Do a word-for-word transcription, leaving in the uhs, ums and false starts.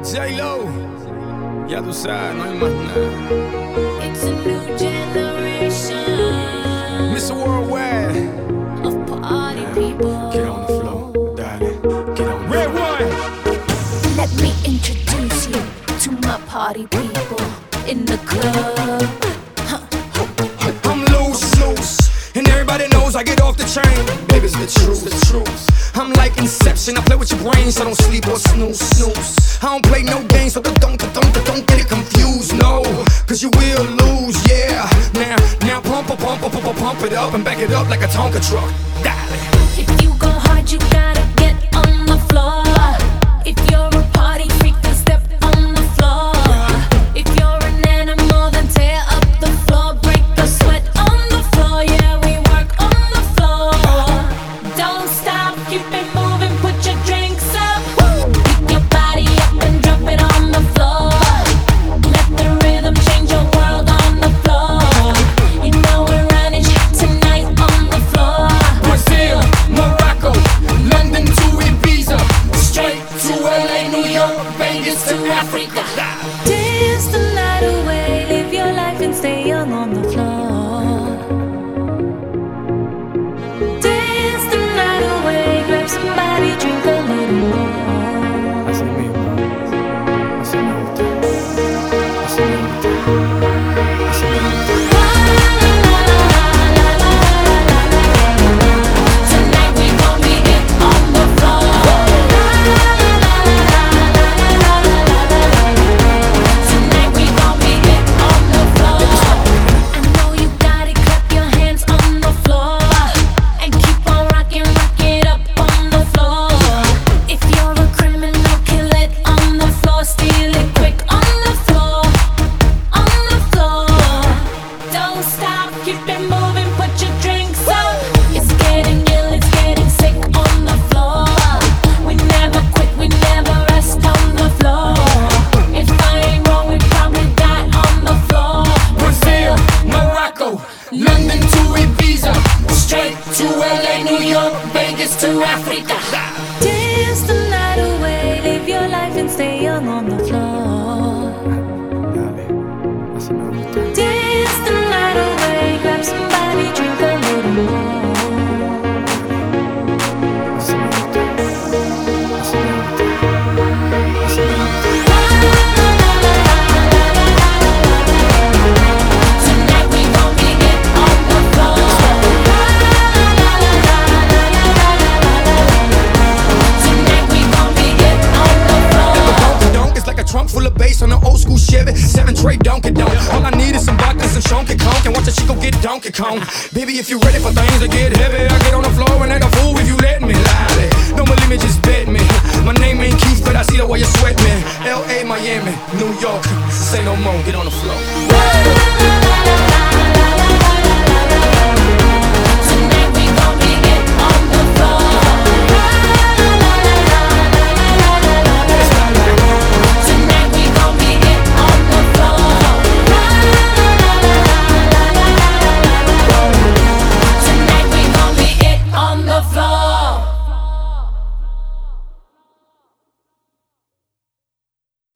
J-Lo, ya tú sabes, no hay más nada. It's a new generation mister Worldwide, of party people. get on the floor, darling, get on the Red one. Let me introduce you to my party people in the club. I'm loose, loose, and everybody knows I get off the train. Baby, it's the truth, the truth. I'm like Inception, I play with your brain, so don't sleep or snooze, snooze. I don't play no games, so don't, don't, don't, don't get it confused, no. Cause you will lose, yeah. Now, now pump, pump, pump, pump, pump it up and back it up like a Tonka truck. Darling. If you go hard, you gotta get on the floor. If you're a party freak, then step on the floor. If you're an animal, then tear up the floor. Break the sweat on the floor, yeah, we work on the floor. Don't stop, keep it moving, put your drinks up. Pick your body up and drop it on the floor. Let the rhythm change your world on the floor. You know we're running tonight on the floor. Brazil, Morocco, London to Ibiza, straight to L A, New York, Vegas to Africa. Dance the night away, live your life and stay young on the floor. Dance the night away, grab somebody, drink a little more. Así mismo, así me gusta, así me gusta, así me gusta. Tonight we gon' be it on the floor. Tonight we gon' be it on the floor. I know you got it, clap your hands on the floor and keep on rocking, rock it up on the floor. If you're a criminal, kill it on the floor, steal it quick on the floor, on the floor. Don't stop, keep it moving, put your drinks up. It's getting ill, it's getting sick on the floor. We never quit, we never rest on the floor. If I ain't wrong, we probably die on the floor. Brazil, Morocco, London to Ibiza, straight to L A, New York, Vegas to Africa. Dance the night away, live your life and stay young on the floor. Así me gusta. Dance the night away, grab somebody, drink a little more. Así me gusta, así me gusta, así me gusta. Tonight we gon' be it on the floor. Tonight we gon' be it on the floor. Donk is like a trunk full of bass on an old school Chevy, seven tray Donkey Donk. All I need is some vodka and some Shonky Conk, and watch a chico get Donkey Kong. Baby, if you ready for things to get heavy, I get on the floor and act a fool if you let me. Lolly, don't believe me, just bet me. My name ain't Keith, but I see the way you sweat me. L A, Miami, New York, say no more, get on the floor.